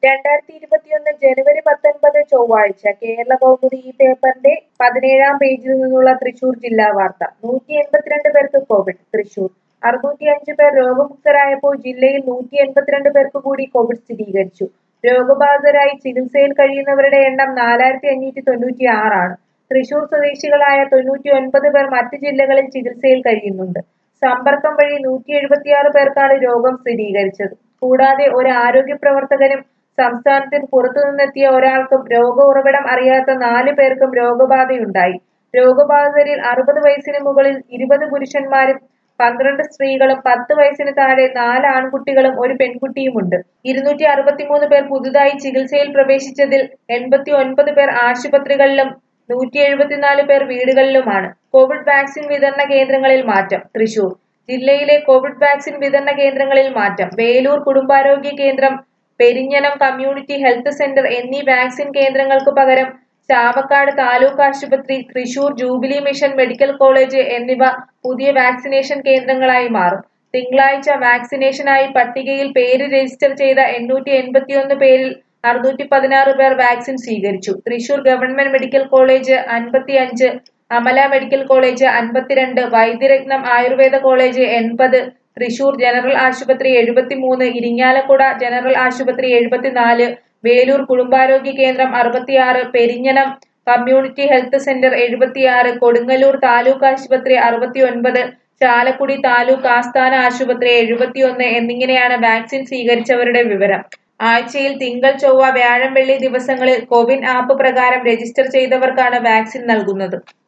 2021 ജനുവരി 19 ചൊവ്വാഴ്ച കേരള കൗമുദി ഈ പേപ്പറിന്റെ 17-ാം പേജിൽ നിന്നുള്ള തൃശൂർ ജില്ലാ വാർത്ത. 182 പേർക്ക് കോവിഡ്. തൃശൂർ 605 പേർ രോഗമുക്തരായപ്പോൾ ജില്ലയിൽ 182 പേർക്ക് കൂടി കോവിഡ് സ്ഥിരീകരിച്ചു. രോഗബാധിതരായി ചികിത്സയിൽ കഴിയുന്നവരുടെ എണ്ണം 4596 ആണ്. തൃശൂർ സ്വദേശികളായ 99 പേർ മറ്റ് ജില്ലകളിൽ ചികിത്സയിൽ കഴിയുന്നുണ്ട്. സമ്പർക്കം വഴി 176 പേർക്കാണ് രോഗം സ്ഥിരീകരിച്ചത്. കൂടാതെ ഒരു ആരോഗ്യ പ്രവർത്തകനും സംസ്ഥാനത്തിന് പുറത്തുനിന്നെത്തിയ ഒരാൾക്കും രോഗ ഉറവിടം അറിയാത്ത 4 പേർക്കും രോഗബാധയുണ്ടായി. രോഗബാധിതരിൽ 60 വയസ്സിന് മുകളിൽ 20 പുരുഷന്മാരും 12 സ്ത്രീകളും 10 വയസ്സിന് താഴെ 4 ആൺകുട്ടികളും ഒരു പെൺകുട്ടിയുമുണ്ട്. 263 പേർ പുതുതായി ചികിത്സയിൽ പ്രവേശിച്ചതിൽ 89 പേർ ആശുപത്രികളിലും 174 പേർ വീടുകളിലുമാണ്. കോവിഡ് വാക്സിൻ വിതരണ കേന്ദ്രങ്ങളിൽ മാറ്റം. തൃശൂർ ജില്ലയിലെ കോവിഡ് വാക്സിൻ വിതരണ കേന്ദ്രങ്ങളിൽ മാറ്റം. വേലൂർ കുടുംബാരോഗ്യ കേന്ദ്രം, പെരിഞ്ഞനം കമ്മ്യൂണിറ്റി ഹെൽത്ത് സെന്റർ എന്നീ വാക്സിൻ കേന്ദ്രങ്ങൾക്ക് പകരം ചാവക്കാട് താലൂക്ക് ആശുപത്രി, Thrissur jubilee mission medical college എന്നിവ പുതിയ വാക്സിനേഷൻ കേന്ദ്രങ്ങളായി മാറും. തിങ്കളാഴ്ച വാക്സിനേഷനായി പട്ടികയിൽ പേര് രജിസ്റ്റർ ചെയ്ത 881 പേരിൽ 616 പേർ വാക്സിൻ സ്വീകരിച്ചു. Thrissur government medical college 55, Amala medical college 52, Vaidyaratnam Ayurveda college 80, Thrissur general ആശുപത്രി 73, ഇരിങ്ങാലക്കുട ജനറൽ ആശുപത്രി 74, വേലൂർ കുടുംബാരോഗ്യ കേന്ദ്രം 66, Perinjanam community health centre 76, Kodungallur taluk ആശുപത്രി 69, ചാലക്കുടി താലൂക്ക് ആസ്ഥാന ആശുപത്രി 71 എന്നിങ്ങനെയാണ് വാക്സിൻ സ്വീകരിച്ചവരുടെ വിവരം. ആഴ്ചയിൽ തിങ്കൾ, ചൊവ്വ, വ്യാഴം, വെള്ളി ദിവസങ്ങളിൽ കോവിൻ ആപ്പ് പ്രകാരം രജിസ്റ്റർ ചെയ്തവർക്കാണ് വാക്സിൻ നൽകുന്നത്.